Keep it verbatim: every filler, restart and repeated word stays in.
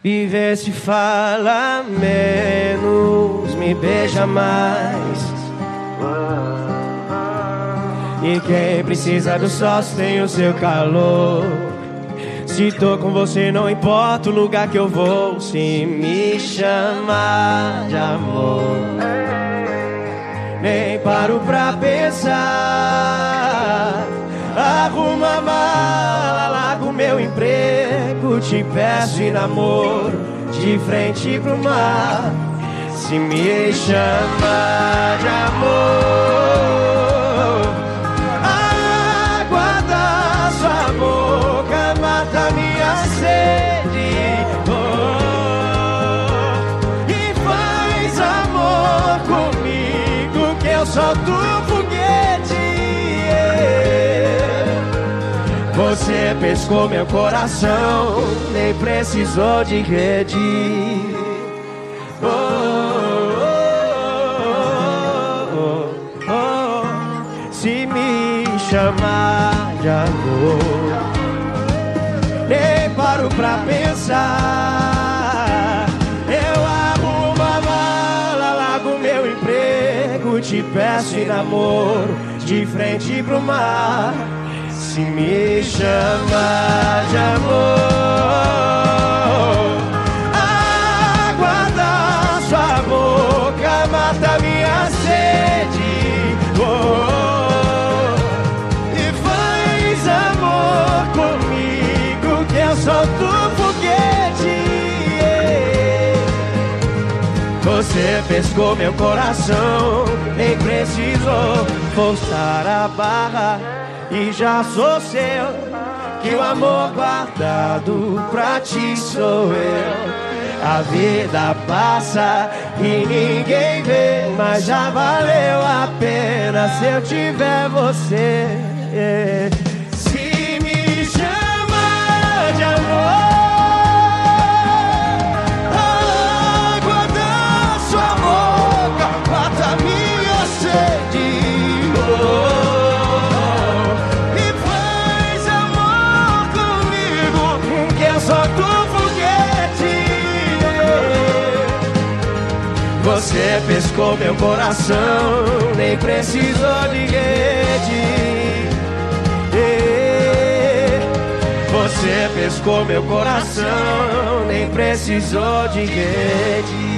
Viver se fala menos, me beija mais. E quem precisa do sol tem o seu calor. Se tô com você não importa o lugar que eu vou. Se me chamar de amor, nem paro pra pensar. Arruma a mala, largo meu emprego, te peço em namoro, de frente pro mar. Se me chamar de amor, a água da sua boca mata minha sede, oh, e faz amor comigo que eu solto o foguete. Você pescou meu coração, nem precisou de rede. Oh, oh, oh, oh. Se me chamar de amor, nem paro pra pensar. Eu arrumo a mala, largo meu emprego, te peço em namoro, de frente pro mar. Se me chamar de amor, a água da sua boca mata minha sede, oh, e faz amor comigo que eu solto foguete. Você pescou meu coração, nem precisou forçar a barra. E já sou seu, que o amor guardado pra ti sou eu. A vida passa e ninguém vê, mas já valeu a pena se eu tiver você. Se me chama de amor, a água da sua boca mata minha sede, oh. Você pescou meu coração, nem precisou de rede. Você pescou meu coração, nem precisou de rede.